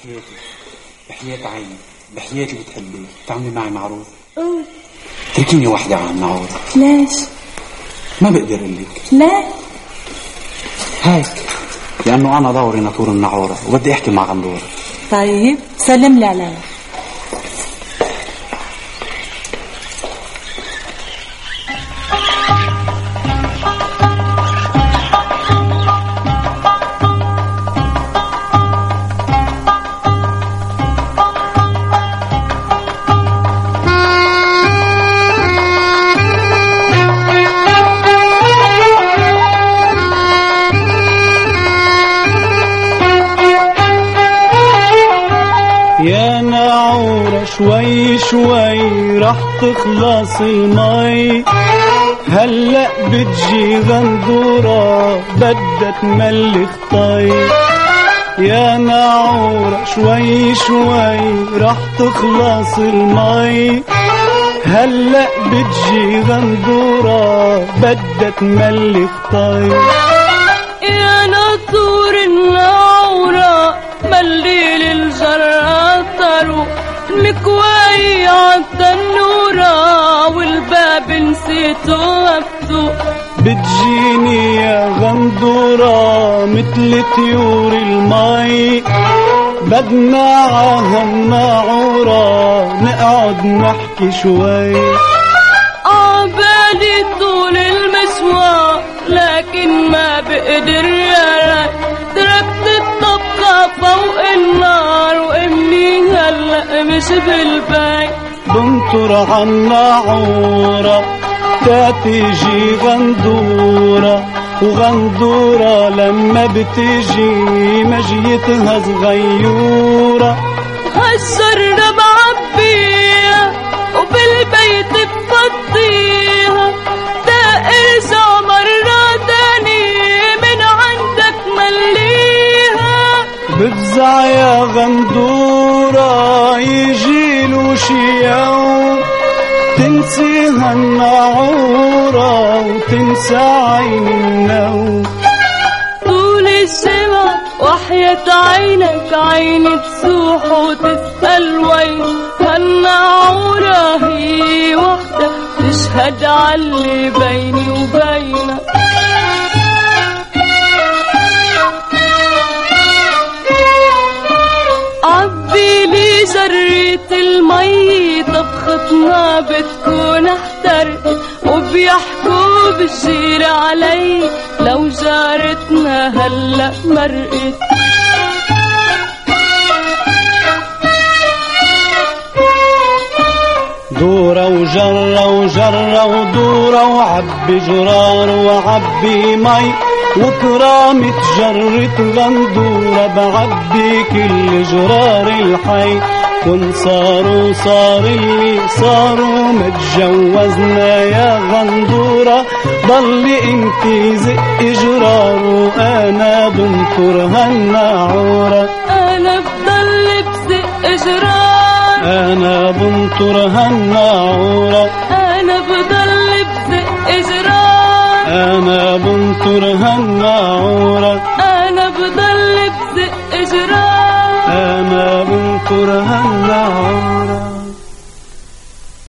بحياتي بحياة عيني بحياتي بتحبي تعملي معي معروف. قول. تركيني وحدة عن النعورة. ليش؟ ما بقدر لك. ليه؟ هيك لأنه أنا دوري ناطور النعورة وبدي أحكي مع غندورة. طيب سلم لي عليها. يا نعورة شوي شوي رح تخلص المي، هلأ بتجي غندورة بدها تملي خطي. يا نعورة شوي شوي رح تخلص المي، هلأ بتجي غندورة بدها تملي خطي. يا ناطور النعورة ملي للجراتر المكواي عالتنورة والباب نسيته مفتوح. بتجيني يا غندورة متل طيور المي، بدنا عالنعورة نقعد نحكي شوي. عبالي طول المشوار لكن ما بقدر يراك، تركت الطبخة فوق النار وامي هلأ مش بالبيت. بنطر عالنعورة تاتيجي غندورة، وغندورة لما بتجي مجيتها صغيورة. هالشرة بعبيها وبالبيت بفضيها، تا ارجع مرة تاني من عندك مليها. بفزع يا غندورة يجيلو شي يوم تنسي هالنعورة وتنسى عين النوم. طول الجمع وحياة عينك عيني تسوح وتسأل وين هالنعورة هي وحدة تشهد عاللي بيني وبينك. عبي لي جرية المي طبختنا بتكون احترقت، وبيحكوا بالجير علي لو جارتنا هلأ مرقت. دورة وجرة وجرة ودورة وعبي جرار وعبي مي، وكرامة جرة غندورة بعبي كل جرار الحي. كن صاروا صار اللي صاروا متجوزنا يا غندورة، ضلي انتي زق جرار وانا بنطر هالنعورة. انا بضل بزق جرار، انا بنطر هالنعورة. انا بضل بزق جرار، انا بنطر هالنعورة. انا بضل بزق جرار، أنا بنطر هالنعورة.